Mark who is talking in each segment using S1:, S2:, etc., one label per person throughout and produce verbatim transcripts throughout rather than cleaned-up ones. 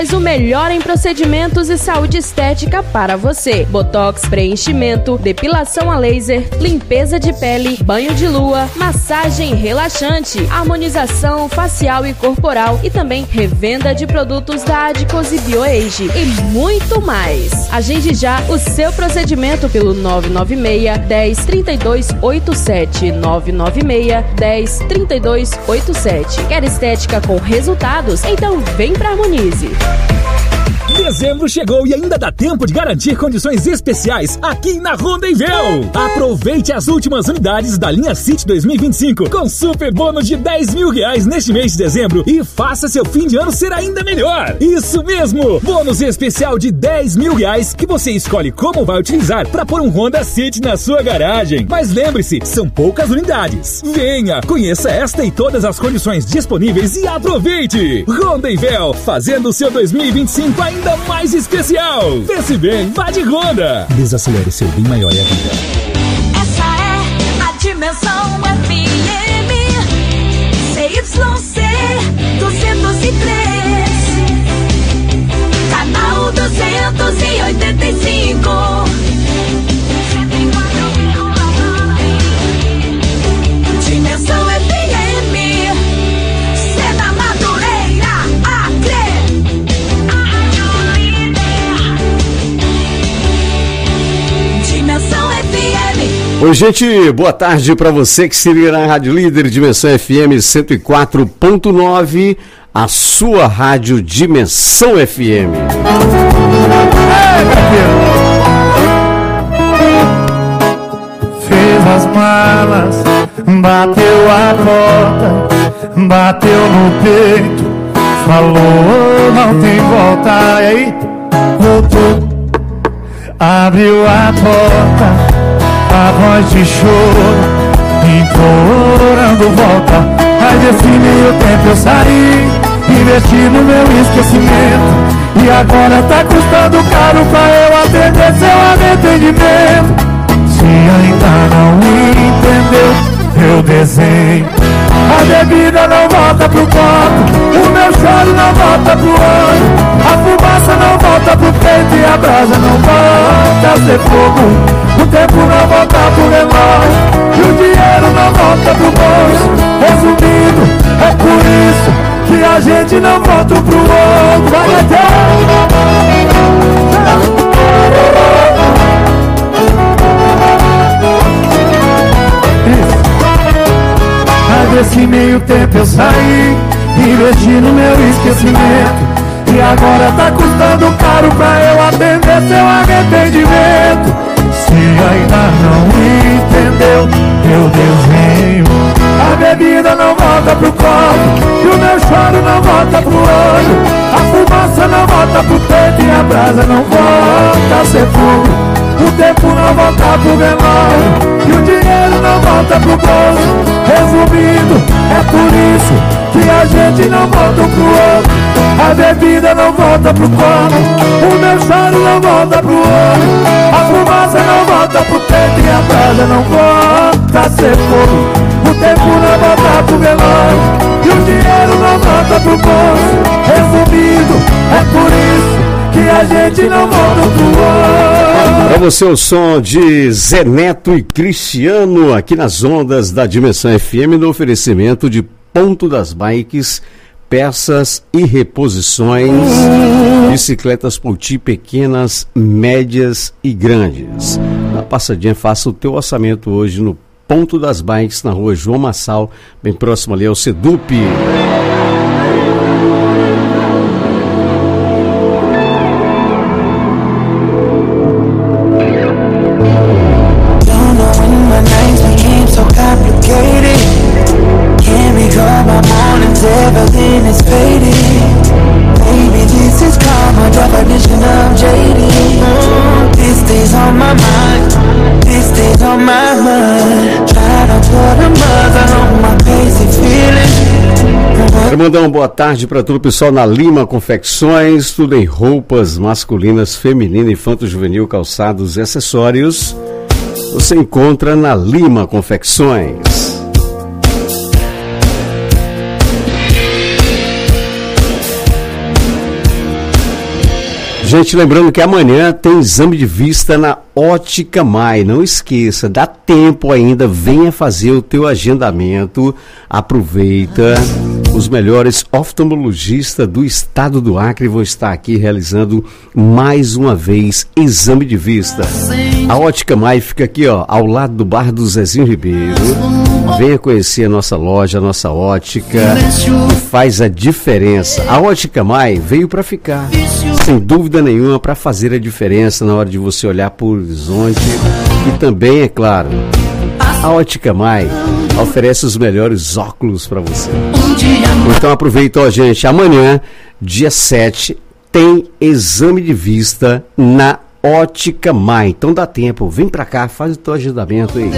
S1: O melhor em procedimentos e saúde estética para você. Botox, preenchimento, depilação a laser, limpeza de pele, banho de lua, massagem relaxante, harmonização facial e corporal e também revenda de produtos da Adicos e BioAge e muito mais. Agende já o seu procedimento pelo nove nove seis, dez, trinta e dois oitenta e sete, nove nove seis, dez, trinta e dois oitenta e sete. Quer estética com resultados? Então vem pra Harmonize.
S2: Dezembro chegou e ainda dá tempo de garantir condições especiais aqui na Rondonvel. Aproveite as últimas unidades da linha City dois mil e vinte e cinco com super bônus de dez mil reais neste mês de dezembro e faça seu fim de ano ser ainda melhor. Isso mesmo, bônus especial de dez mil reais que você escolhe como vai utilizar para pôr um Honda City na sua garagem. Mas lembre-se, são poucas unidades. Venha, conheça esta e todas as condições disponíveis e aproveite. Rondonvel, fazendo o seu dois mil e vinte e cinco ainda ainda mais especial. Pense bem, vá de Honda. Desacelere seu bem maior é a vida.
S3: Essa é a Dimensão F M C Y C duzentos e três, canal duzentos e oitenta e cinco. Dimensão F M, Seda Madureira, Acre. Dimensão F M.
S4: Oi, gente, boa tarde para você que se liga na Rádio Líder Dimensão F M cento e quatro ponto nove, a sua rádio Dimensão F M.
S5: Fez as malas, bateu a porta, bateu no peito, falou não tem volta, e aí voltou, abriu a porta, a voz de choro, implorando volta. Mas desse meio tempo eu saí, investi no meu esquecimento, e agora tá custando caro pra eu atender seu arrependimento. Se ainda não entendeu meu desenho, a bebida não volta pro copo, o meu choro não volta pro olho, a fumaça não volta pro peito e a brasa não volta a ser fogo. O tempo não volta pro relógio e o dinheiro não volta pro bolso. Resumindo, é por isso que a gente não volta pro outro. Vai Mas desse meio tempo eu saí, investi no meu esquecimento, e agora tá custando caro pra eu atender seu arrependimento. Se ainda não entendeu meu desenho, a bebida não volta pro copo e o meu choro não volta pro olho, a fumaça não volta pro peito e a brasa não volta a ser fogo. O tempo não volta pro velório e o dinheiro não volta pro bolso. Resumindo, é por isso que a gente não volta pro outro. A bebida não volta pro copo, o meu choro não volta pro olho, a fumaça não volta pro peito e a brasa não volta a ser fogo. O tempo não volta pro velório e o dinheiro não volta pro bolso. Resumindo, é por isso que a gente não volta pro outro.
S4: Para você o som de Zé Neto e Cristiano aqui nas ondas da Dimensão F M, no oferecimento de Ponto das Bikes, peças e reposições, bicicletas Poti pequenas, médias e grandes. Na passadinha, faça o teu orçamento hoje no Ponto das Bikes, na rua João Massal, bem próximo ali ao Sedup. Quero mandar uma boa tarde para todo o pessoal na Lima Confecções, tudo em roupas masculinas, feminina, infanto-juvenil, calçados e acessórios. Você encontra na Lima Confecções. Gente, lembrando que amanhã tem exame de vista na Ótica Mai. Não esqueça, dá tempo ainda, venha fazer o teu agendamento. Aproveita. Os melhores oftalmologistas do estado do Acre vão estar aqui realizando mais uma vez exame de vista. A Ótica Mai fica aqui, ó, ao lado do bar do Zezinho Ribeiro. Venha conhecer a nossa loja, a nossa ótica, que faz a diferença. A Ótica Mai veio para ficar, sem dúvida nenhuma, para fazer a diferença na hora de você olhar para o horizonte. E também, é claro, a Ótica Mai oferece os melhores óculos para você. Então aproveita, ó, gente, amanhã, dia sete, tem exame de vista na Ótica Mai. Então dá tempo, vem pra cá, faz o teu agendamento aí.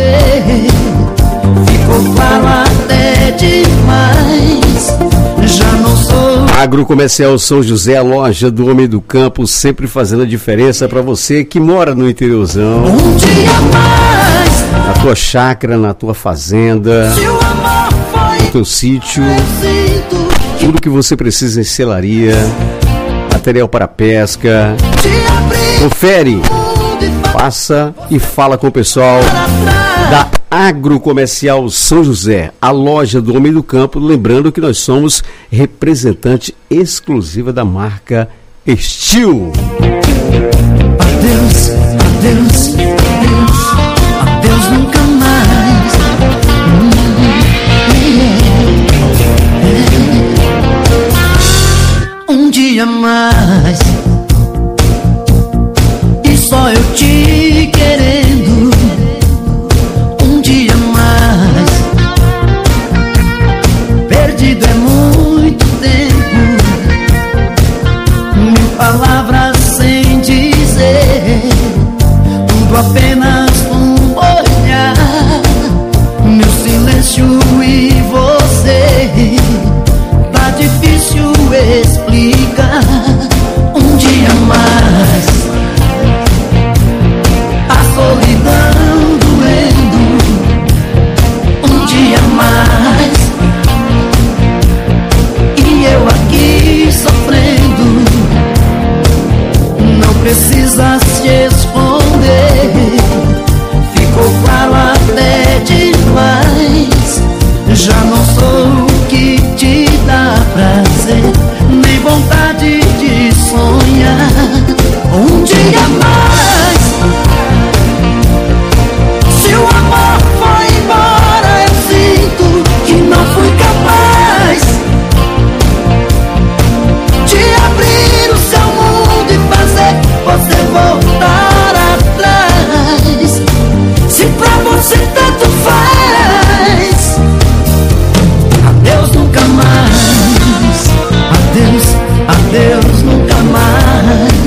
S3: Ficou claro até demais. Já não sou.
S4: Agrocomercial São José, a loja do homem do campo, sempre fazendo a diferença para você que mora no interiorzão.
S3: Um dia mais.
S4: Na tua chácara, na tua fazenda,
S3: Se o amor foi
S4: no teu sítio,
S3: vencido,
S4: tudo que você precisa em selaria, material para pesca.
S3: te abri
S4: Confere,
S3: o mundo e
S4: passa e fala com o pessoal da Agrocomercial São José, a loja do homem do campo. Lembrando que nós somos representante exclusiva da marca Estil.
S3: Adeus, adeus, adeus, adeus nunca mais. Um dia mais. E só eu te querendo. Um dia mais. Perdido é muito tempo. Mil palavras sem dizer. Tudo apenas um olhar. Meu silêncio e você. Tá difícil explicar. Um dia mais. A solidão doendo. Um dia mais. E eu aqui sofrendo. Não precisa se esconder. Ficou claro até demais. Já não sou o que te dá prazer, nem vontade de sonhar. Um dia mais. Se o amor foi embora, eu sinto que não fui capaz de abrir o seu mundo e fazer você voltar atrás. Se pra você tanto faz. Adeus nunca mais. Adeus, adeus nunca mais.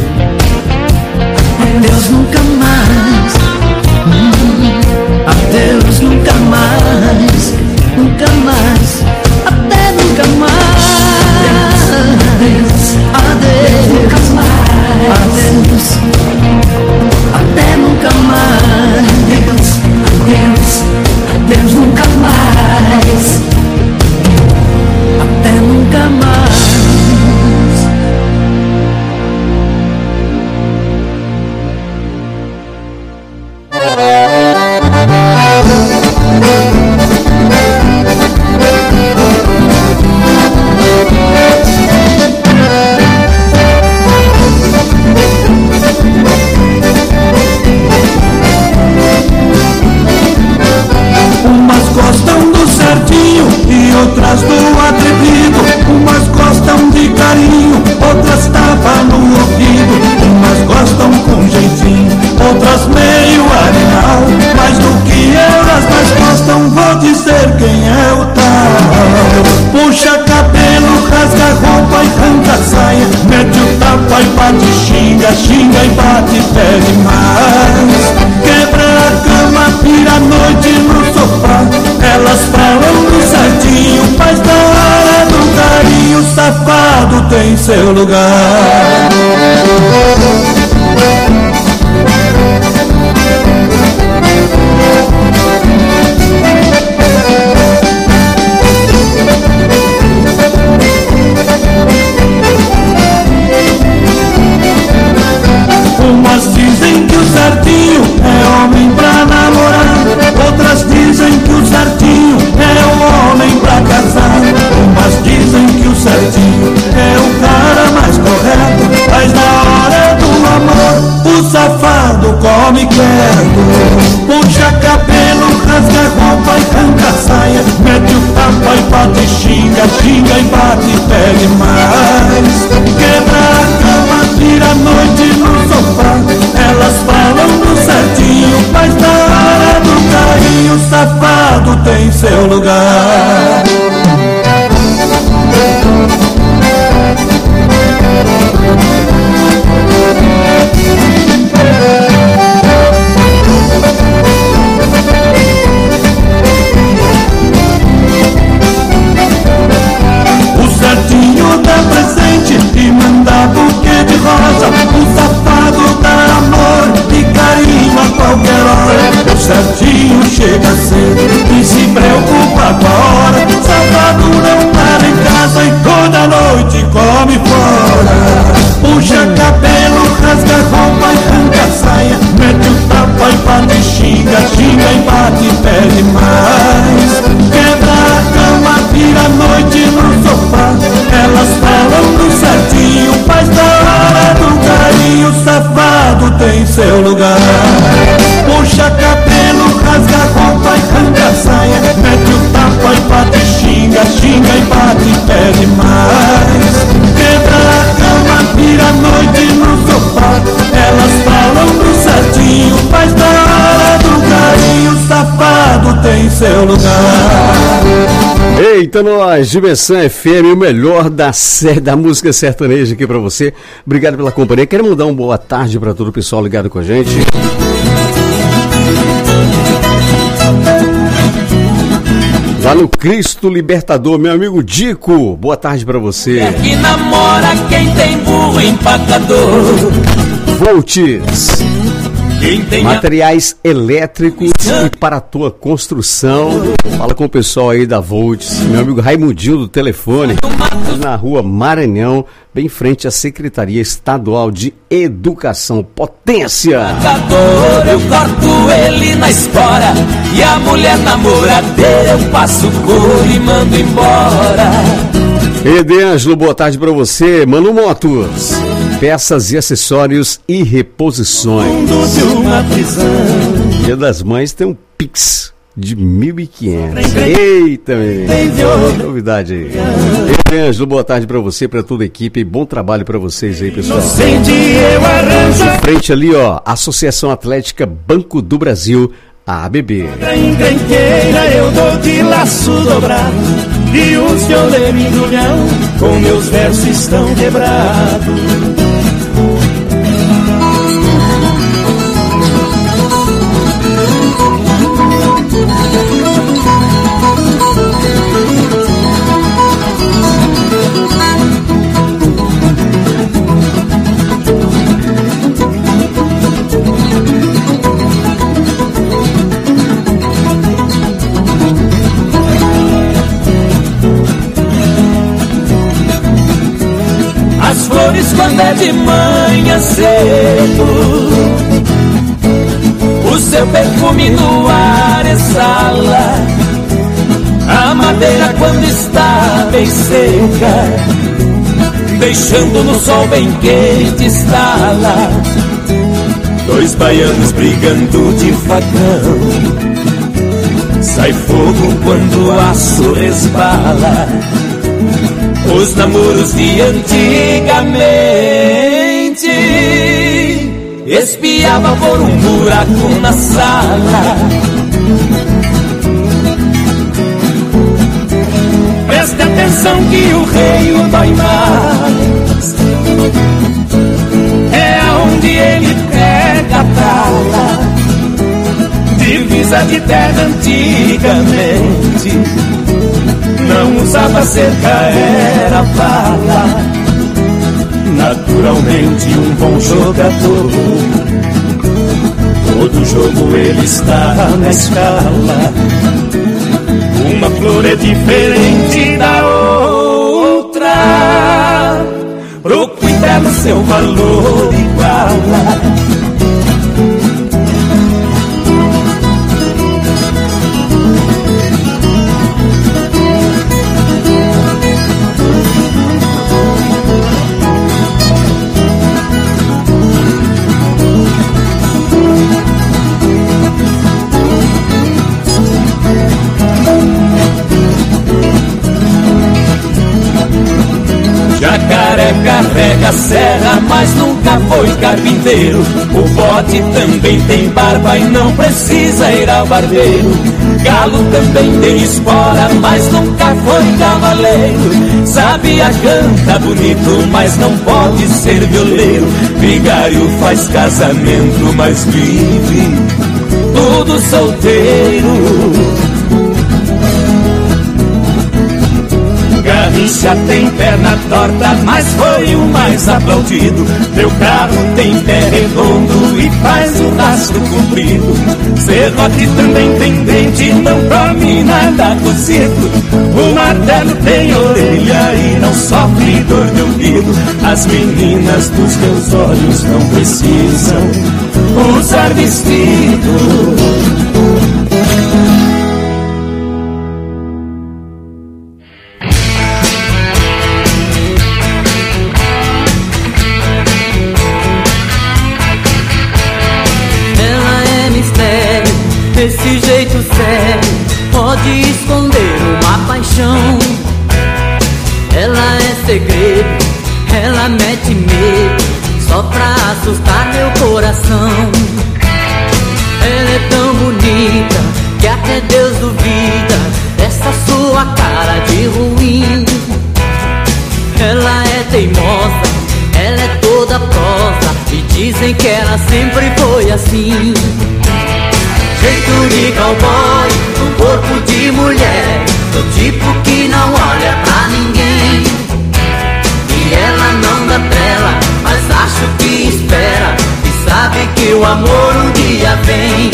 S3: Adeus nunca mais. Hum, Adeus nunca mais. Nunca mais. Até nunca mais. Adeus, adeus nunca mais. Adeus, até nunca mais. Adeus, adeus, adeus nunca mais. Até nunca mais.
S5: Umas gostam do certinho e outras do atrevido. Umas gostam de carinho, outras tapa no ouvido. Umas gostam com jeitinho, outras meio animal. Mas do que elas mais gostam, vou dizer quem é o tal. Puxa cabelo, rasga roupa e arranca a saia. Mete o tapa e bate, xinga, xinga e bate, pede mais. Quebra a cama, vira a noite no sofá. Elas falam do certinho, mas na hora do carinho, o safado tem seu lugar.
S3: perto. Puxa cabelo, rasga roupa e arranca a saia, mete o tapa e bate, xinga, xinga e bate, pede mais. Quebra a cama, tira a noite no sofá, elas falam do certinho, mas na hora do carinho, o safado tem seu lugar. O certinho dá presente e manda buquê de rosa, o safado dá amor e carinho a qualquer hora. O certinho chega cedo e se preocupa com a hora, o safado não para em casa e toda noite come fora. Puxa cabelo, rasga roupa e arranca a saia, mete o tapa e bate, xinga, xinga e bate, pede mais. Quebra a cama, vira a noite no sofá, elas falam do certinho, mas na hora do carinho, o safado tem seu lugar. Puxa cabelo, rasga roupa e arranca a saia, mete o tapa e bate, xinga, xinga e bate, pede mais. Quebra a cama, vira a noite no sofá, elas falam do certinho, mas na hora do carinho, o safado tem seu lugar.
S4: Eita nós, Dimensão F M, o melhor da, da música sertaneja aqui pra você. Obrigado pela companhia. Quero mandar uma boa tarde pra todo o pessoal ligado com a gente. Lá no Cristo Libertador, meu amigo Dico, boa tarde pra você.
S3: É que namora quem tem burro empacador.
S4: Volts, materiais elétricos e para a tua construção. Fala com o pessoal aí da Volts, meu amigo Raimundinho do telefone, na rua Maranhão, bem em frente à Secretaria Estadual de Educação. Potência!
S3: Eu corto ele na espora e a mulher namoradeira eu passo cor e mando embora.
S4: Ede Ângelo, boa tarde pra você. Mano Motos, peças e acessórios e reposições. Dia das Mães tem um Pix de mil e quinhentos. Eita, menino. Novidade aí. Ede Ângelo, boa tarde pra você, pra toda a equipe. Bom trabalho pra vocês aí, pessoal. Em frente ali, ó, Associação Atlética Banco do Brasil, a A B B.
S3: Encrenqueira eu dou de laço dobrado e os violeiros embrulhão com meus versos estão quebrados. As flores quando é de manhã cedo, o seu perfume no ar exala. A madeira quando está bem seca, deixando no sol bem quente estala. Dois baianos brigando de facão, sai fogo quando o aço resbala. Os namoros de antigamente espiava por um buraco na sala. Preste atenção que o rei o dói mais, é onde ele pega a tala. Divisa de terra antigamente não usava cerca, era bala. Naturalmente um bom jogador, todo jogo ele está na escala. Uma flor é diferente da outra, pro interno seu valor iguala. serra, mas nunca foi carpinteiro. O bode também tem barba e não precisa ir ao barbeiro. Galo também tem espora, mas nunca foi cavaleiro. Sabia, canta bonito, mas não pode ser violeiro. Vigário faz casamento, mas vive tudo solteiro. Garrincha tem perna torta, mas foi o mais aplaudido. Meu carro tem pé redondo e faz o rastro comprido. Serrote também tem dente, não come nada cozido. O martelo tem orelha e não sofre dor de ouvido. As meninas dos teus olhos não precisam usar vestido.
S6: Desse jeito sério, pode esconder uma paixão. Ela é segredo, ela mete medo, só pra assustar meu coração. Ela é tão bonita que até Deus duvida dessa sua cara de ruim. Ela é teimosa, ela é toda prosa, e dizem que ela sempre foi assim. Jeito de cowboy, um corpo de mulher, do tipo que não olha pra ninguém. E ela não dá trela, mas acho que espera, e sabe que o amor um dia vem.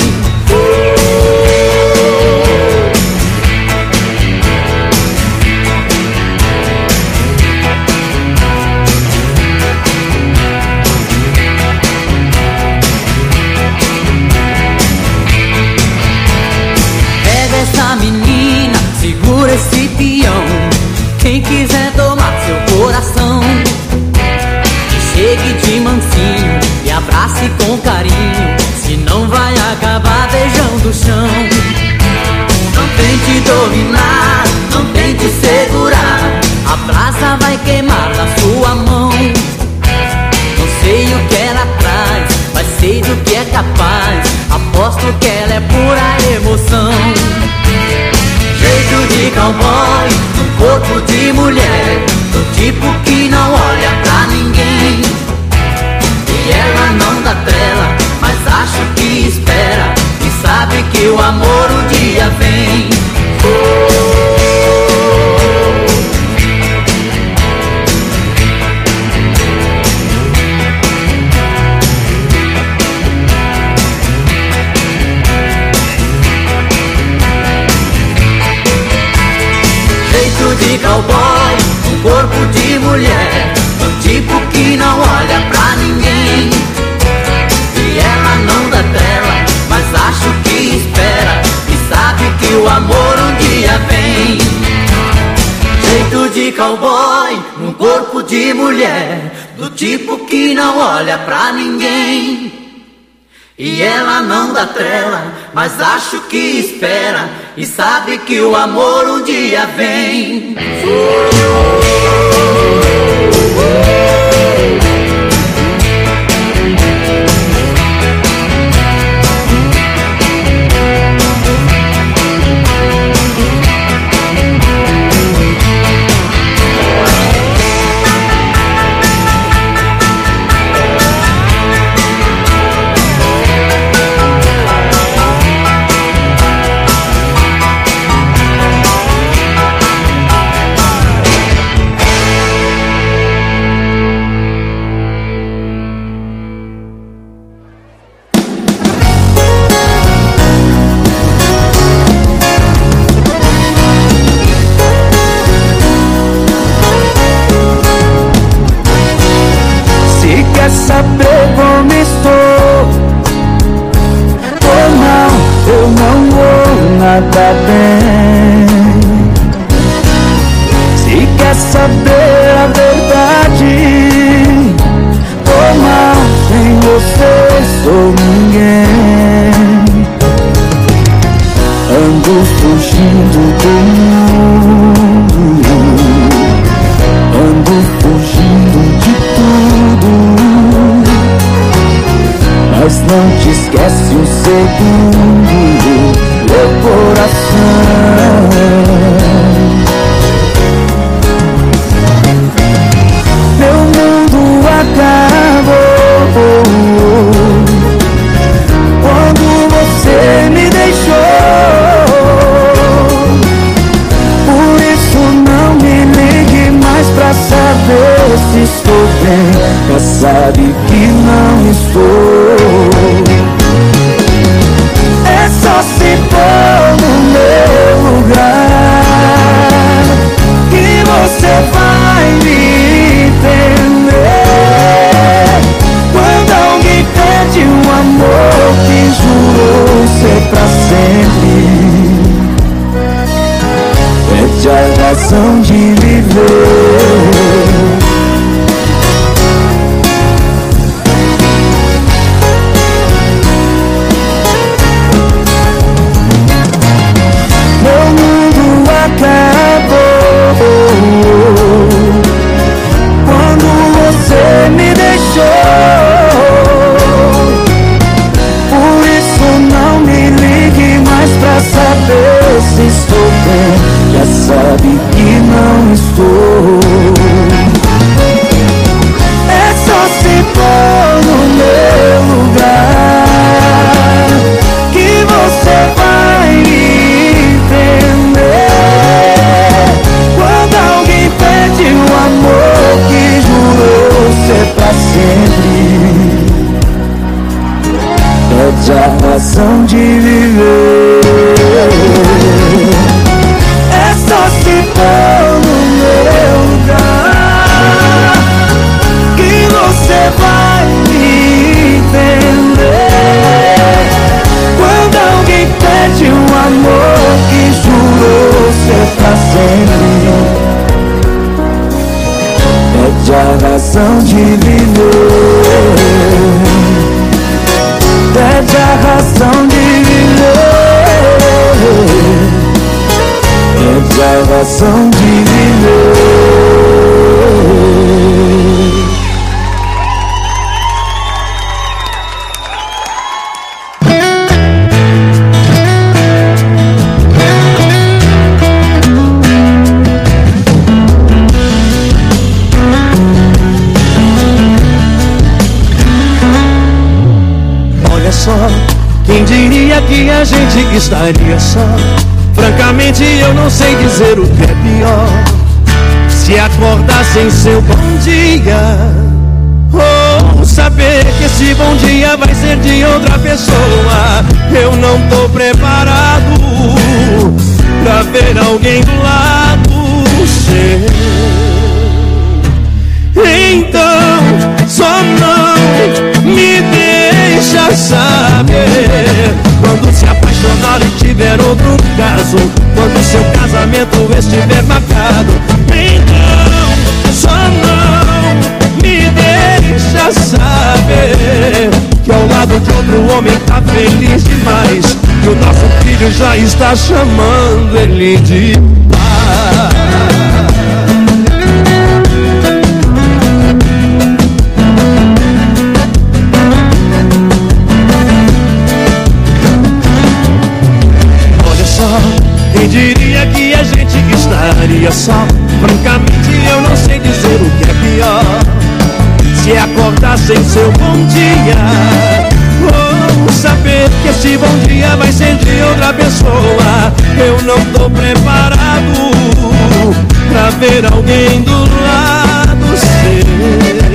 S6: Esse peão, quem quiser tomar seu coração, que chegue de mansinho e abrace com carinho, senão vai acabar beijando o chão. Não tente dominar, não tente segurar, a brasa vai queimar na sua mão. Não sei o que ela traz, mas sei do que é capaz, aposto que ela é pura emoção. Jeito de cowboy, um corpo de mulher, do tipo que não olha pra ninguém. E ela não dá trela, mas acho que espera, e sabe que o amor um dia vem. De cowboy, um corpo de mulher, do tipo que não olha pra ninguém. E ela não dá trela, mas acho que espera, e sabe que o amor um dia vem. Jeito de cowboy, um corpo de mulher, do tipo que não olha pra ninguém. E ela não dá trela, mas acho que espera, e sabe que o amor um dia vem.
S5: Quer saber como estou? Ou não, eu não vou nada bem. Se quer saber a verdade, ou não, sem você sou ninguém. Ando fugindo do mundo, ando fugindo de tudo. não te esquece um segundo, meu coração. Meu mundo acabou quando você me deixou. Por isso não me ligue mais pra saber se estou bem. Já sabe que não estou. É só se pôr no meu lugar que você vai me entender. Quando alguém perde um amor que jurou ser pra sempre, perde a razão de viver. Quando você me deixou. Por isso não me ligue mais pra saber se estou bem. Já sabe que não estou. É só se pôr no meu lugar que você vai entender. Perde o amor que jurou ser pra sempre, perde a razão de viver. É só se pôr no meu lugar que você vai me entender. Quando alguém perde um amor que jurou ser pra sempre, perde a razão de viver. Perde a razão de viver. Perde a razão de viver.
S7: Quem diria que a gente estaria só? Francamente eu não sei dizer o que é pior. Se acordar sem seu bom dia, ou saber que esse bom dia vai ser de outra pessoa. Eu não tô preparado pra ver alguém do lado seu. Então só não me deixa saber quando se apaixonar e tiver outro caso, quando seu casamento estiver marcado. Então só não me deixa saber que ao lado de outro homem tá feliz demais, que o nosso filho já está chamando ele de pai. Quem diria que a gente estaria só? Francamente eu não sei dizer o que é pior. Se acordar sem seu bom dia, ou saber que esse bom dia vai ser de outra pessoa. Eu não tô preparado pra ver alguém do lado seu.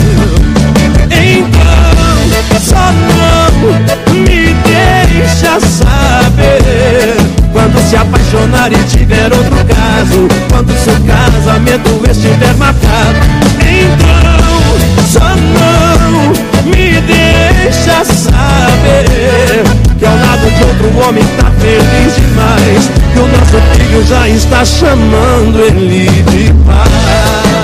S7: Então só não me deixa saber quando se apaixonar e tiver outro caso, quando seu casamento estiver marcado. Então só não me deixa saber que ao lado de outro homem tá feliz demais, que o nosso filho já está chamando ele de pai.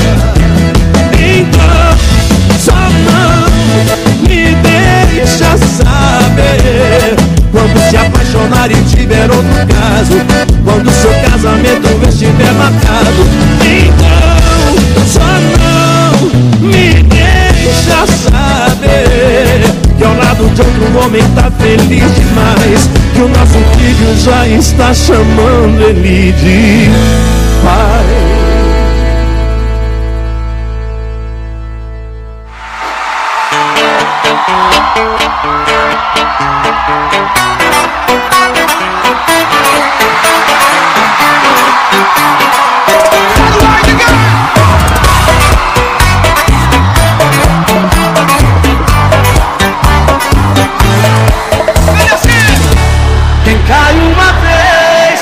S7: Então só não me deixa saber quando se apaixonar e tiver outro caso, quando seu casamento estiver marcado. Então só não me deixa saber que ao lado o homem tá feliz demais, que o nosso filho já está chamando ele de pai.
S3: Quem cai uma vez,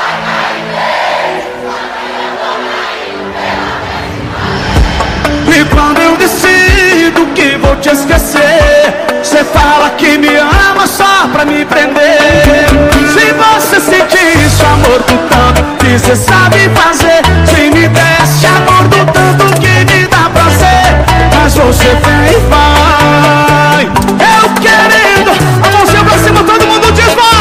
S3: e quando eu decido que vou te esquecer, cê fala que me ama só pra me prender. Se você sentir isso, amor do tanto que cê sabe fazer, se me desse amor do tanto que me dá prazer, mas você vem e vai, eu querendo, a mãozinha pra cima, todo mundo diz vai.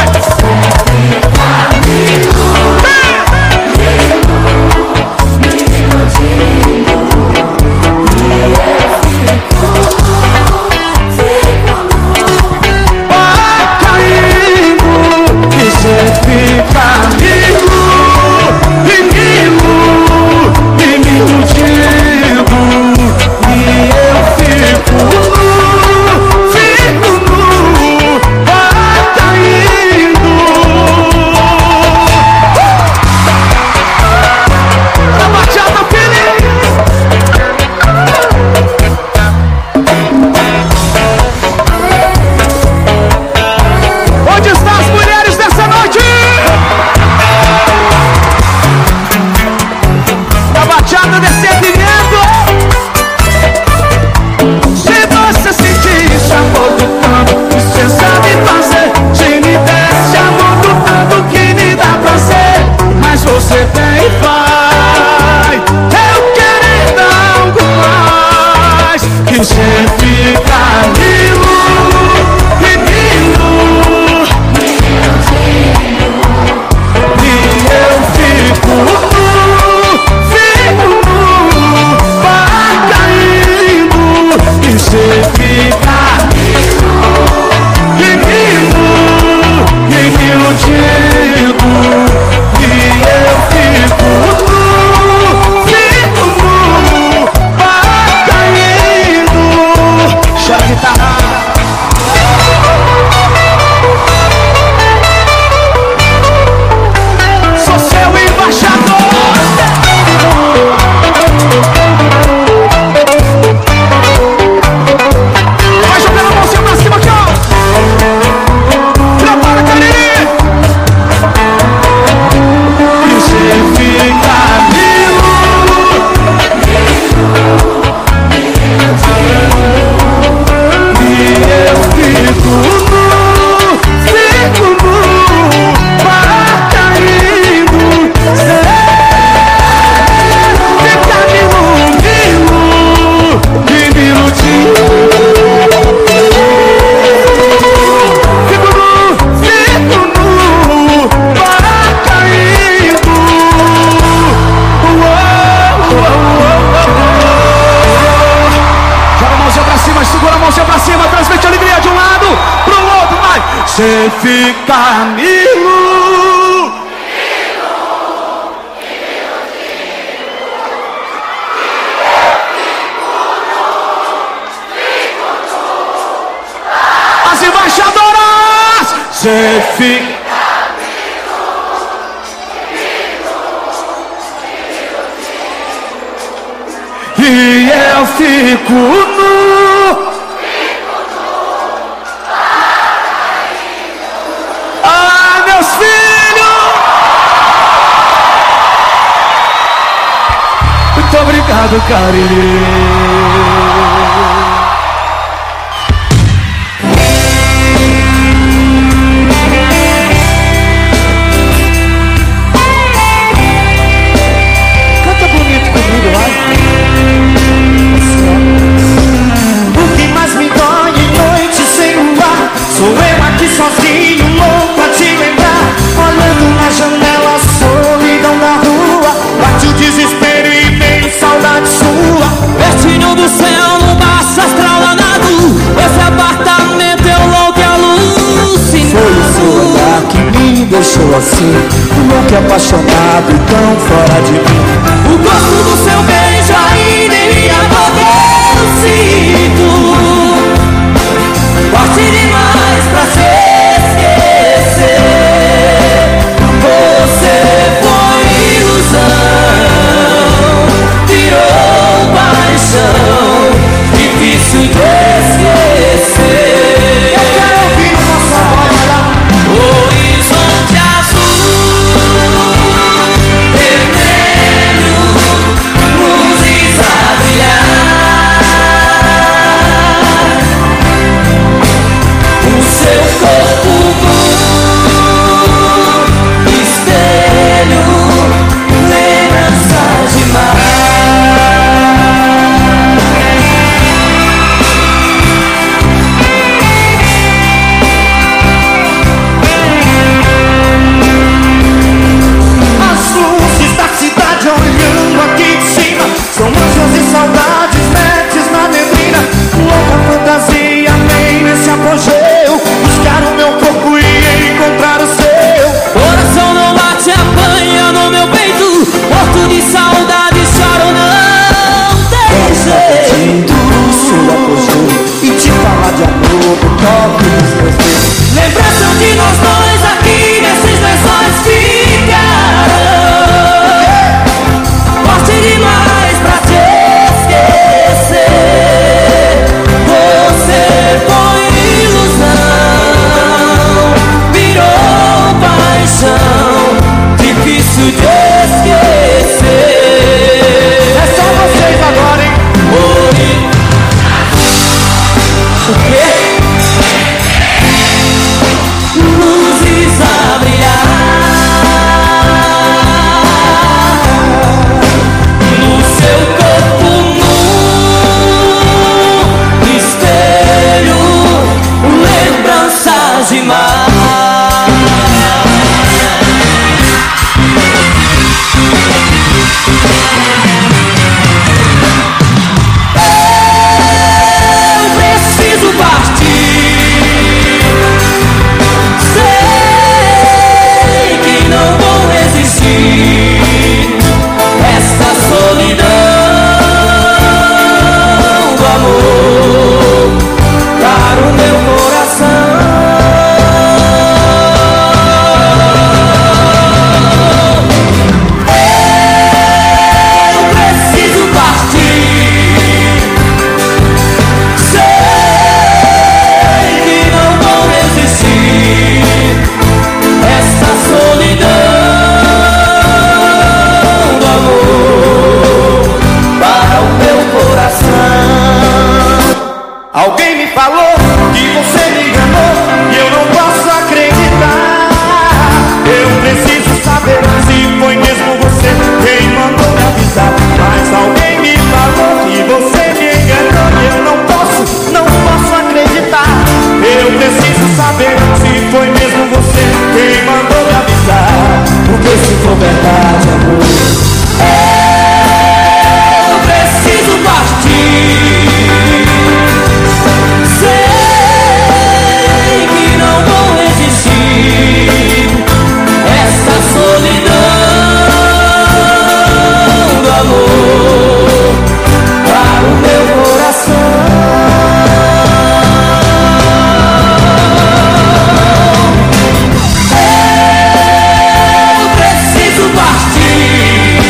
S3: Cê fica Milo, as embaixadoras. Cê fica e eu fico nu. Ai, meus filhos! Muito obrigado, carinho. Canta bonito comigo, vai. você, louco e apaixonado e tão fora de mim.
S6: O gosto do seu beijo ainda em minha boca eu sinto, forte demais pra se esquecer. Você foi ilusão, virou paixão, difícil de esquecer.
S3: Eu quero ouvir uma só hora.
S6: Horizonte azul, vermelho, luzes a brilhar. O seu corpo nu, espelho, lembranças de mar.
S3: São ansias e saudades, metes na neblina. Louca fantasia, nem nesse apogeu. Buscar o meu corpo e encontrar o seu.
S6: Coração não bate, apanha no meu peito, morto de saudade, choro, não tem jeito.
S3: O seu apogeu e te falar de amor no toque dos meus dedos.
S6: Lembrança de nós dois aqui nesses lençóis ficaram, forte demais pra te esquecer. Você foi ilusão, virou paixão, difícil de esquecer.
S3: É só vocês agora, hein?
S6: Oi. O quê? Luzes a brilhar no seu corpo nu, espelho, lembranças de mar. Eu preciso partir, sei que não vou resistir. Esta solidão do amor para o meu coração. Eu preciso partir, sei que não vou resistir. Esta solidão do amor para o meu coração.
S3: Alguém me falou que você me enganou e eu não posso acreditar. Eu preciso saber se foi mesmo você quem mandou me avisar. Mas alguém me falou que você me enganou e eu não posso, não posso acreditar. Eu preciso saber se foi mesmo você quem mandou me avisar. Porque se for verdade, amor,
S6: Eu preciso partir, sei que não vou resistir. Esta solidão do amor para o meu coração. Eu preciso partir,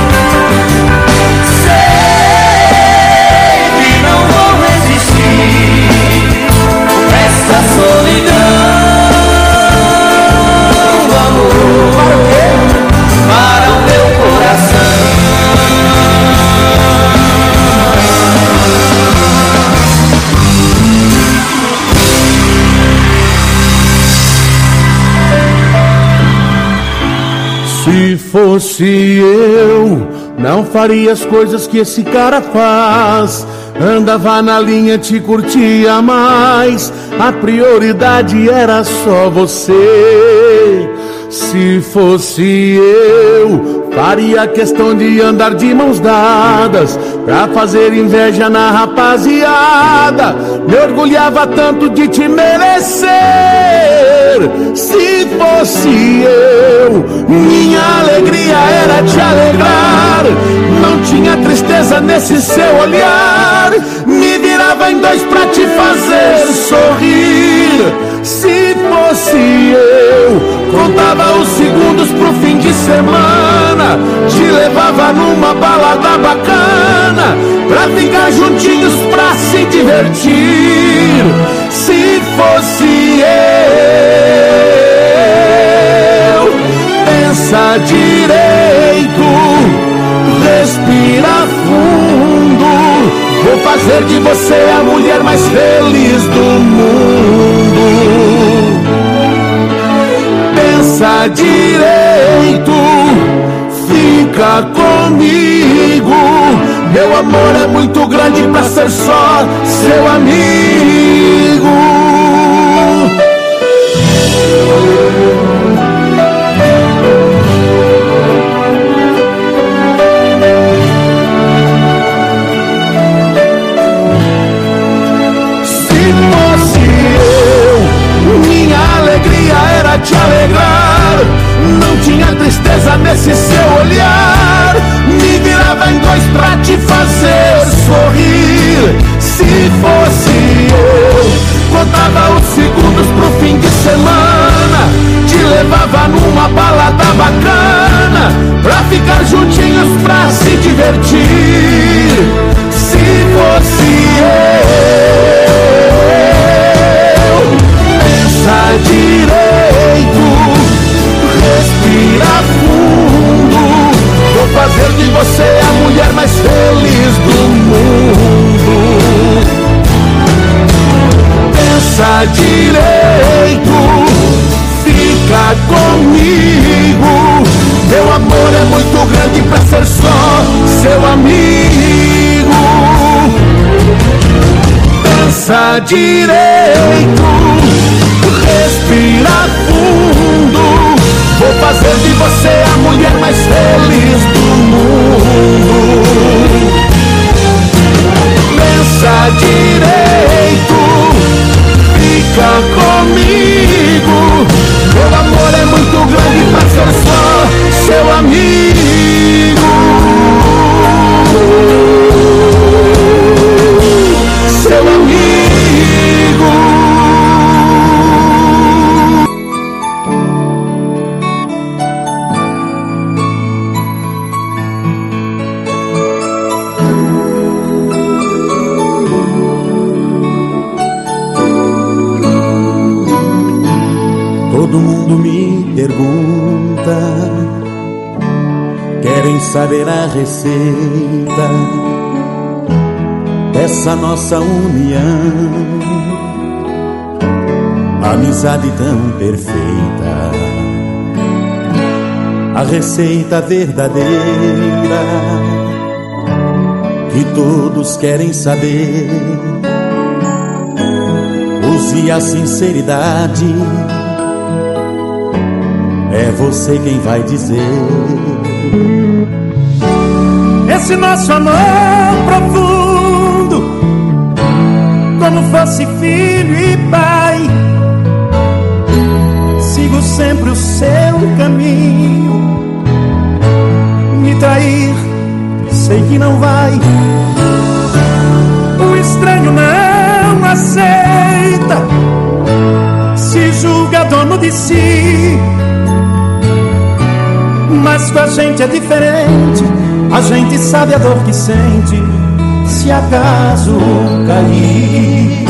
S6: sei que não vou resistir. Esta solidão do amor para o quê? Para o meu coração.
S5: Se fosse eu, não faria as coisas que esse cara faz. Andava na linha, te curtia mais. A prioridade era só você. Se fosse eu, faria questão de andar de mãos dadas pra fazer inveja na rapaziada. Me orgulhava tanto de te merecer. Se fosse eu, minha alegria era te alegrar. Não tinha tristeza nesse seu olhar. Me virava em dois pra te fazer sorrir. Se fosse eu, contava os segundos pro fim de semana. Te levava numa balada bacana pra ficar juntinhos pra se divertir. Se fosse eu, pensa direito, respira fundo. Vou fazer de você a mulher mais feliz do mundo. Pensa direito, fica comigo. Meu amor é muito grande pra ser só seu amigo. Te alegrar, não tinha tristeza nesse seu olhar. Me virava em dois pra te fazer sorrir. Se fosse eu, contava os segundos pro fim de semana. Te levava numa balada bacana pra ficar juntinhos pra se divertir. Se fosse eu, pensa direito, respira fundo. Vou fazer de você a mulher mais feliz do mundo. Pensa direito, fica comigo. Meu amor é muito grande pra ser só seu amigo. Pensa direito, respira fundo. Vou fazer de você a mulher mais feliz do mundo. Pensa direito, fica comigo. Meu amor é muito grande pra ser só seu amigo. Seu amigo.
S3: Todo mundo me pergunta, querem saber a receita dessa nossa união, amizade tão perfeita, a receita verdadeira que todos querem saber. Use a sinceridade, é você quem vai dizer.
S5: Esse nosso amor profundo, como fosse filho e pai, sigo sempre o seu caminho. Me trair, sei que não vai. O estranho não aceita, se julga dono de si. Mas com a gente é diferente, a gente sabe a dor que sente se acaso cair.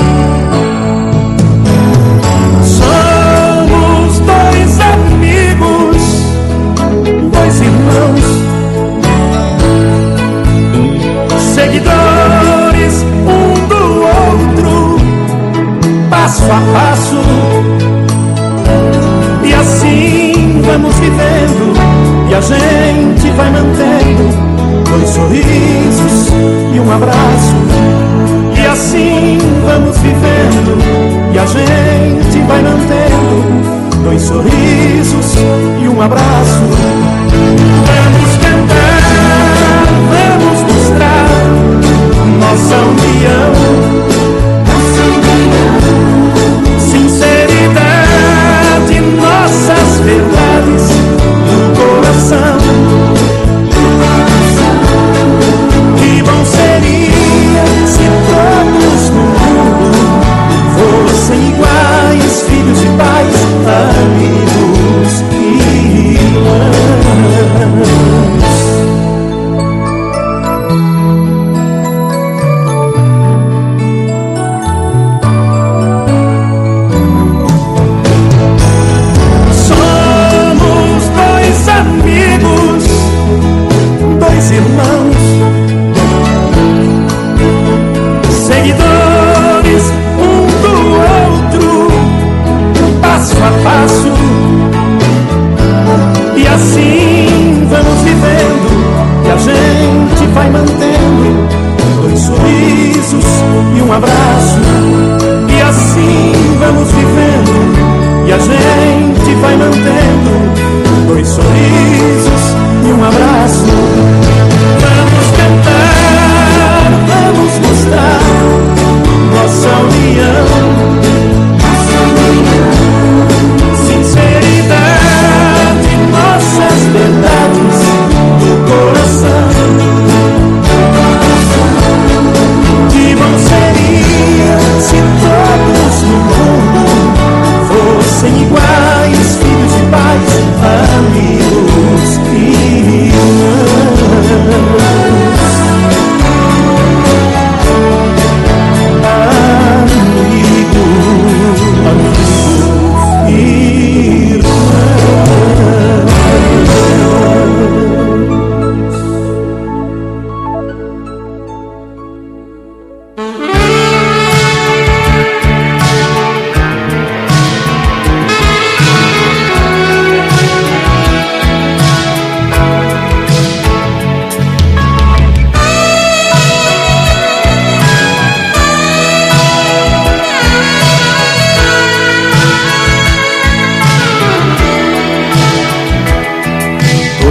S5: Somos dois amigos, dois irmãos, seguidores um do outro, passo a passo. E assim vamos vivendo, e a gente vai mantendo dois sorrisos e um abraço. E assim vamos vivendo, e a gente vai mantendo dois sorrisos e um abraço. Vamos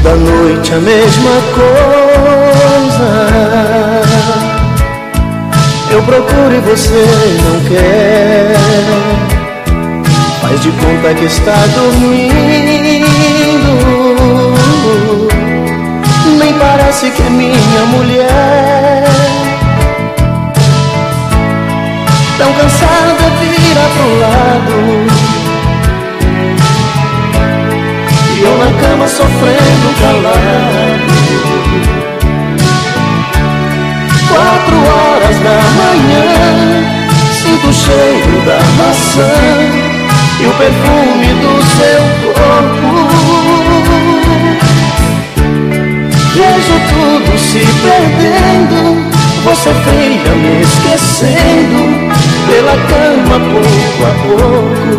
S8: toda noite a mesma coisa. Eu procuro e você não quer. Faz de conta que está dormindo. Nem parece que é minha mulher. Tão cansada, vira pro lado. E eu na cama sofrendo calado. Quatro horas da manhã, sinto o cheiro da maçã e o perfume do seu corpo. Vejo tudo se perdendo, você feia me esquecendo, pela cama pouco a pouco.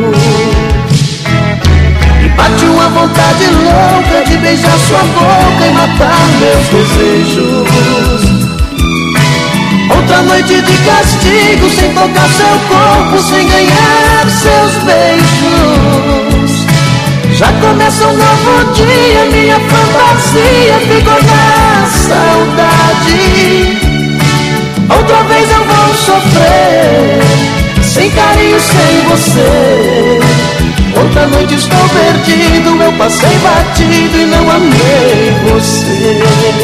S8: E bate uma vontade louca de beijar sua boca e matar meus desejos. Outra noite de castigo, sem tocar seu corpo, sem ganhar seus beijos. Já começa um novo dia, minha fantasia ficou na saudade. Outra vez eu vou sofrer, sem carinho, sem você. Outra noite estou perdido, eu passei batido e não amei você.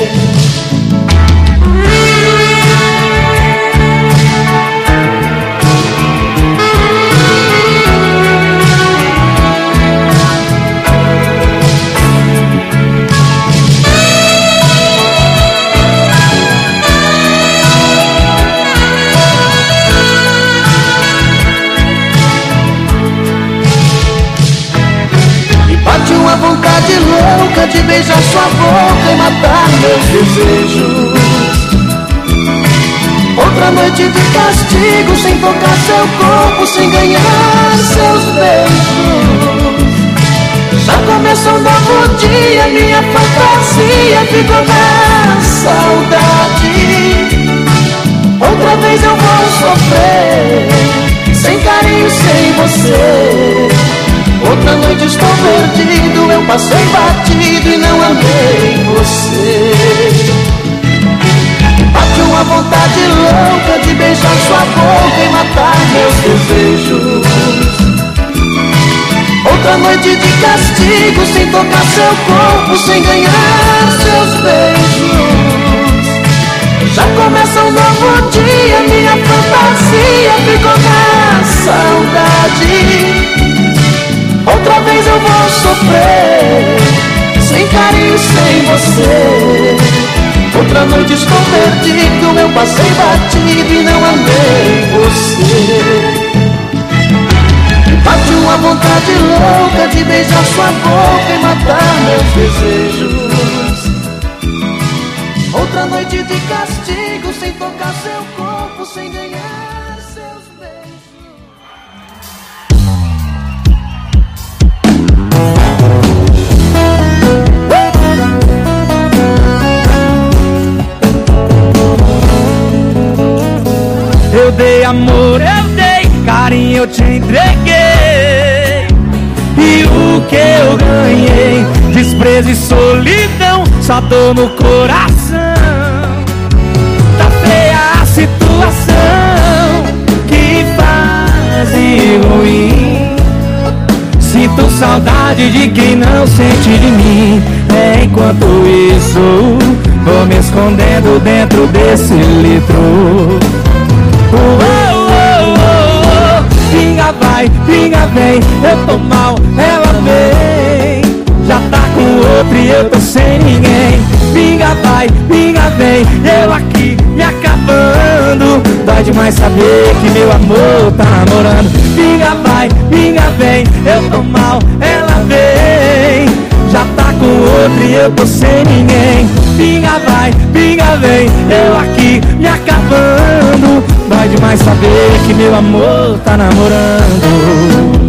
S8: Uma vontade louca de beijar sua boca e matar meus desejos. Outra noite de castigo, sem tocar seu corpo, sem ganhar seus beijos. Já começou um novo dia, minha fantasia ficou na saudade. Outra vez eu vou sofrer, sem carinho, sem você. Outra noite estou perdido, eu passei batido e não amei você. Bate uma vontade louca de beijar sua boca e matar meus desejos. Outra noite de castigo, sem tocar seu corpo, sem ganhar seus beijos. Já começa um novo dia, minha fantasia ficou na saudade. Outra vez eu vou sofrer, sem carinho, sem você. Outra noite estou perdido, eu passei batido e não amei você. Bate uma vontade louca de beijar sua boca e matar meus desejos. Outra noite de castigo, sem tocar seu corpo, sem ganhar seus beijos.
S5: Eu dei amor, eu dei carinho, eu te entreguei. E o que eu ganhei? Desprezo e solidão, só dor no coração. Tá feia a situação, que fase ruim. Sinto saudade de quem não sente de mim. Enquanto isso, vou me escondendo dentro desse litro. Oh, oh, oh, oh, oh. Pinga vai, pinga vem, eu tô mal, ela vem. Já tá com outro e eu tô sem ninguém. Pinga vai, pinga vem, eu aqui me acabando. Dói demais saber que meu amor tá namorando. Pinga vai, pinga vem, eu tô mal, ela vem. Já tá com outro e eu tô sem ninguém. Pinga vai, pinga vem, eu aqui me acabando. Dói demais saber que meu amor tá namorando.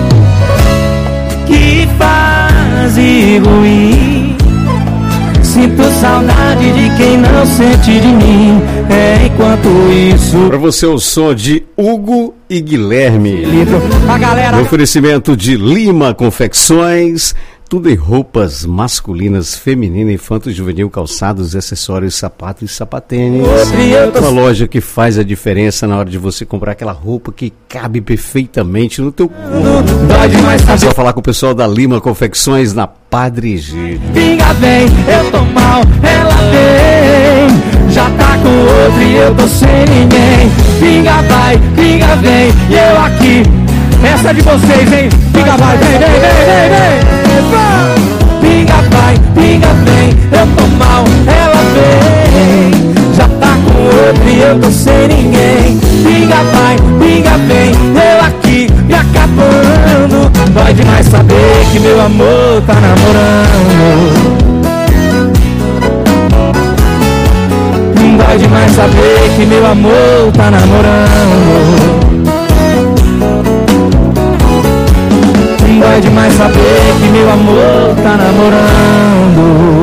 S5: Que fase ruim.
S8: Sinto saudade de quem não sente de mim. É enquanto isso.
S4: Pra você o som de Hugo e Guilherme.
S8: A galera.
S4: No oferecimento de Lima Confecções. Tudo em roupas masculinas, feminina, infanto, juvenil, calçados, acessórios, sapatos e sapatênis. Uma loja que faz a diferença na hora de você comprar aquela roupa que cabe perfeitamente no teu corpo. É só falar com o pessoal da Lima Confecções na Padre Egídio.
S8: Pinga vem, eu tô mal, ela vem. Já tá com outro e eu tô sem ninguém. Pinga vai, pinga vem, e eu aqui. Essa é de vocês, hein? Pinga vai, vem, vem, vem, vem, vem. Pinga vai, pinga vem, eu tô mal, ela vem. Já tá com outro e eu tô sem ninguém. Pinga vai, pinga vem, eu aqui me acabando. Dói demais saber que meu amor tá namorando. Dói demais saber que meu amor tá namorando. Dói demais saber que meu amor tá namorando.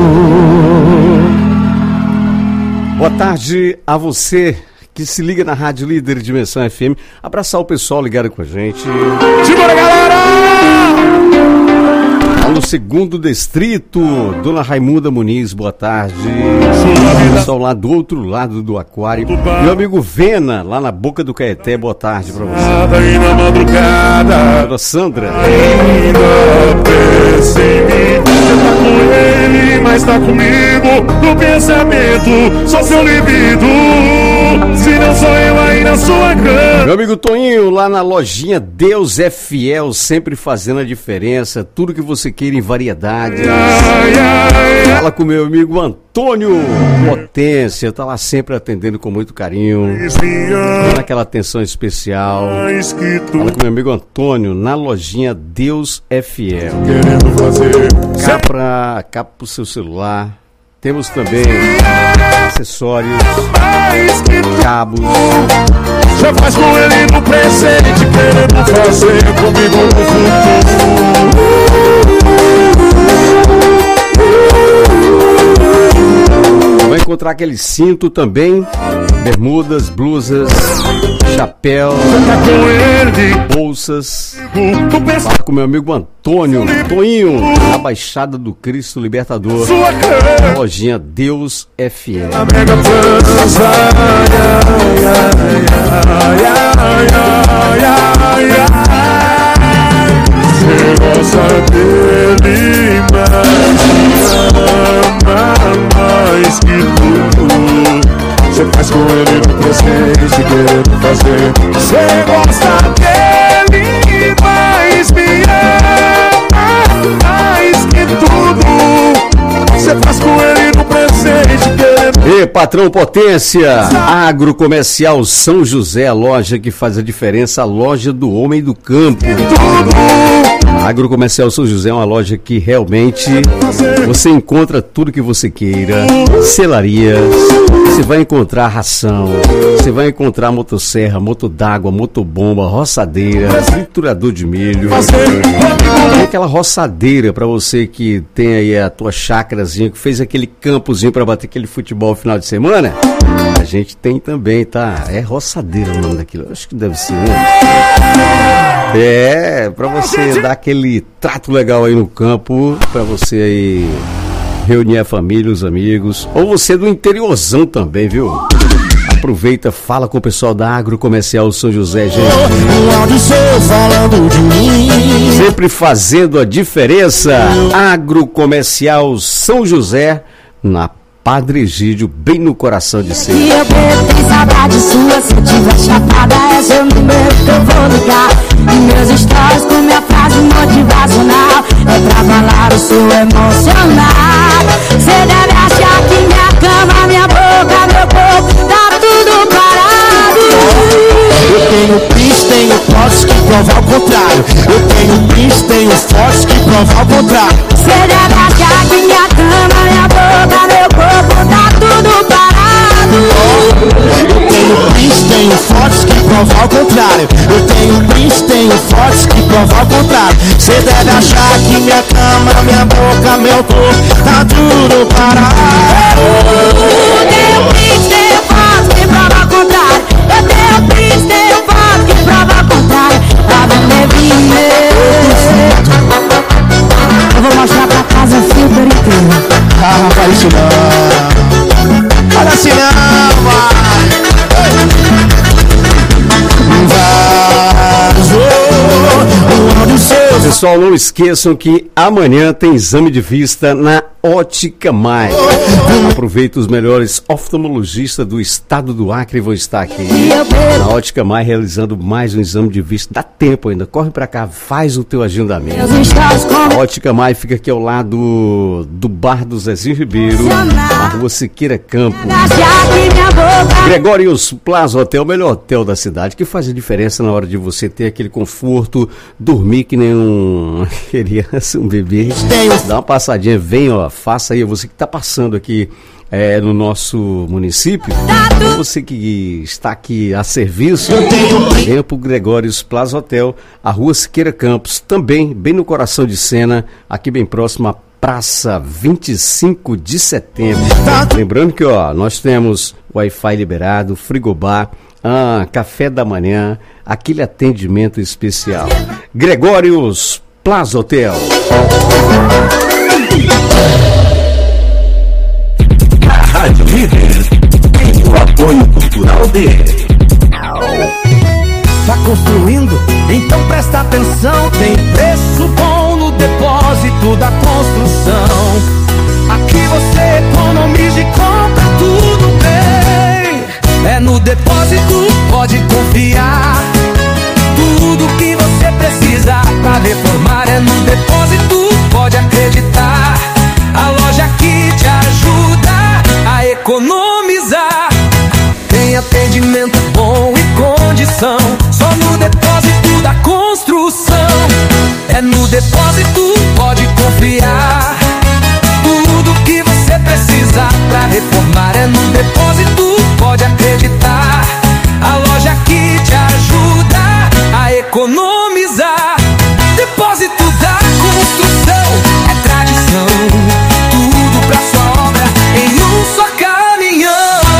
S4: Boa tarde a você que se liga na Rádio Líder Dimensão F M. Abraçar o pessoal ligado com a gente.
S5: Segura, galera!
S4: No segundo distrito, Dona Raimunda Muniz, boa tarde. Pessoal lá do outro lado do aquário. Meu amigo Vena, lá na Boca do Caeté, boa tarde pra você.
S5: Aí na madrugada,
S4: Dona Sandra.
S5: ainda pensa em mim. Você tá com ele, mas tá comigo. No pensamento, só seu libido. Se não sou eu aí na sua cama.
S4: Meu amigo Toninho, lá na lojinha Deus é Fiel, sempre fazendo a diferença. Tudo que você queira em variedades. Fala com meu amigo Antônio Potência, tá lá sempre atendendo com muito carinho, dando aquela atenção especial. Fala com meu amigo Antônio, na lojinha Deus é Fiel. Cá pra, cá pro seu celular. Temos também acessórios, cabos.
S5: Já faz com ele no presente, querendo fazer comigo no futuro.
S4: Vai encontrar aquele cinto também, bermudas, blusas, chapéu, bolsas. Fala com meu amigo Antônio, Toninho, na Baixada do Cristo Libertador, na lojinha Deus é Fiel.
S5: Você gosta dele, mas ama mais que tudo. Você faz com ele no presente, querendo fazer. Você gosta dele, mas me ama mais que tudo. Você faz com ele no presente, querendo.
S4: E patrão Potência, Agrocomercial São José, a loja que faz a diferença, a loja do homem do campo. A Agrocomercial São José é uma loja que realmente você encontra tudo que você queira, selarias, você vai encontrar ração, você vai encontrar motosserra, motor d'água, motobomba, roçadeira, triturador de milho. Tem aquela roçadeira para você que tem aí a tua chácarazinha, que fez aquele campozinho para bater aquele futebol no final de semana. A gente tem também, tá? É roçadeira o nome daquilo. Acho que deve ser, né? É, pra você dar aquele trato legal aí no campo, pra você aí reunir a família, os amigos, ou você do interiorzão também, viu? Aproveita, fala com o pessoal da Agrocomercial São José, gente. Sempre fazendo a diferença. Agrocomercial São José, na Padre Egídio, bem no coração de ser.
S9: E eu tenho saudade sua, se eu tiver chapada, é seu número que eu vou ligar. E meus stories com minha frase motivacional é pra falar o seu emocional. Cê deve achar que minha cama, minha boca, meu corpo, tá tudo parado.
S8: Eu tenho prints, tenho fotos que provam o contrário. Eu tenho prints, tenho fotos que provam o contrário.
S9: Cê deve achar que minha cama, minha boca, meu corpo, tá tudo parado.
S8: Eu tenho prints, tenho fotos que provam o contrário. Eu tenho prints, tenho fotos que provam o contrário. Cê deve achar que minha cama, minha boca,
S5: vida, meu corpo tá duro parar.
S9: Eu tenho print, tenho foto que prova o contrário. Eu tenho print, tenho foto que prova o contrário. Tá vendo, eu vou mostrar pra casa o filtro inteiro.
S5: Ah, não faz isso não. Olha assim não, vai.
S4: Pessoal, não esqueçam que amanhã tem exame de vista na Ótica Mais. Aproveita, os melhores oftalmologistas do estado do Acre vão estar aqui na Ótica Mais realizando mais um exame de vista. Dá tempo ainda, corre pra cá, faz o teu agendamento. A Ótica Mais fica aqui ao lado do bar do Zezinho Ribeiro, na rua Siqueira Campos. Gregórios Plaza Hotel, o melhor hotel da cidade, que faz a diferença na hora de você ter aquele conforto, dormir que nem um criança, um bebê. Dá uma passadinha, vem, ó, faça aí, você que está passando aqui é, no nosso município, você que está aqui a serviço, venha para o Gregórios Plaza Hotel, a rua Siqueira Campos, também bem no coração de Sena, aqui bem próximo à Praça vinte e cinco de setembro. Lembrando que ó, nós temos Wi-Fi liberado, frigobar, ah, café da manhã, aquele atendimento especial. Gregórios Plaza Hotel.
S3: A Rádio Líder tem o apoio cultural dele.
S5: Tá construindo? Então presta atenção. Tem preço bom no depósito da construção. Aqui você economiza e compra tudo bem. É no depósito, pode confiar. Tudo que você precisa pra reformar é no depósito, pode acreditar. A loja que te ajuda a economizar. Tem atendimento bom e condição, só no depósito da construção. É no depósito, pode confiar. Tudo que você precisa pra reformar é no depósito, pode acreditar. A loja que te ajuda a economizar. Depósito da construção é tradição. Tudo pra sua obra em um só caminhão.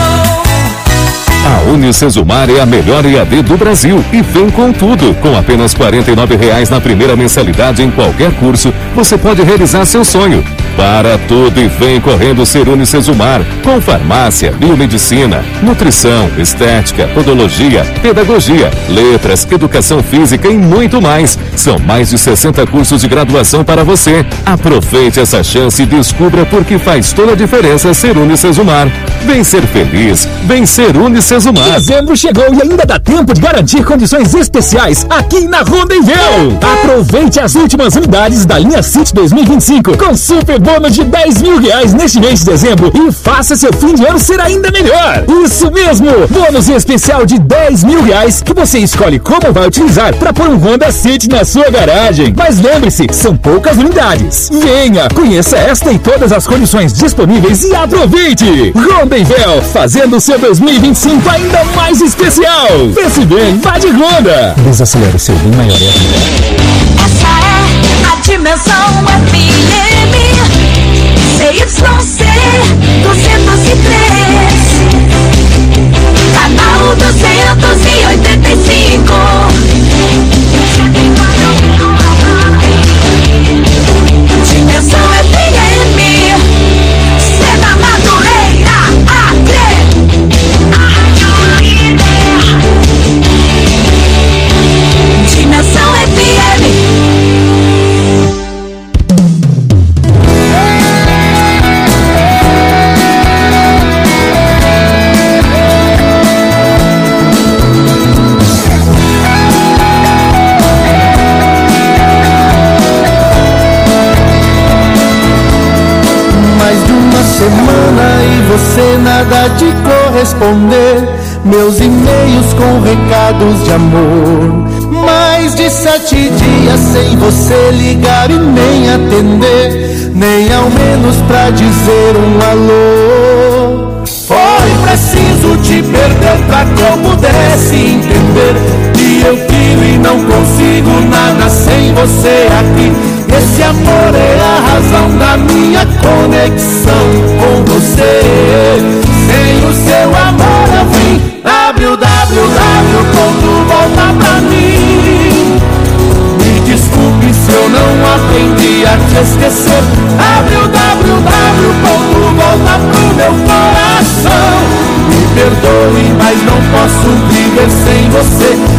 S10: A Unicesumar é a melhor E A D do Brasil e vem com tudo. Com apenas quarenta e nove reais na primeira mensalidade em qualquer curso, você pode realizar seu sonho. Para tudo e vem correndo ser Unicesumar, com farmácia, biomedicina, nutrição, estética, podologia, pedagogia, letras, educação física e muito mais. São mais de sessenta cursos de graduação para você. Aproveite essa chance e descubra por que faz toda a diferença ser Unicesumar. Vem ser feliz, vem ser Unicesumar.
S2: Dezembro chegou e ainda dá tempo de garantir condições especiais aqui na Rondonvel. Aproveite as últimas unidades da linha City dois mil e vinte e cinco com super bônus de dez mil reais neste mês de dezembro e faça seu fim de ano ser ainda melhor. Isso mesmo, bônus especial de dez mil reais que você escolhe como vai utilizar para pôr um Honda City na sua garagem. Mas lembre-se, são poucas unidades. Venha, conheça esta e todas as condições disponíveis e aproveite. Rondonvel, fazendo o seu dois mil e vinte e cinco ainda mais especial. Pense bem, vá de Honda. Desacelera o seu bem maior é a vida.
S9: Essa é a Dimensão F M C Y C duzentos e três, canal duzentos e oitenta e cinco. Dimensão F M, Sena Madureira, Acre, a Rádio Líder. Dimensão F M.
S5: Semana e você nada de corresponder. Meus e-mails com recados de amor. Mais de sete dias sem você ligar e nem atender, nem ao menos pra dizer um alô. Foi preciso te perder pra que eu pudesse entender que eu quero e não consigo nada sem você aqui. Esse amor é a
S3: razão da minha conexão com você. Sem o seu amor eu vim, w w w ponto volta pra mim. Me desculpe se eu não aprendi a te esquecer, w w w ponto volta pro meu coração. Me perdoe, mas não posso viver sem você.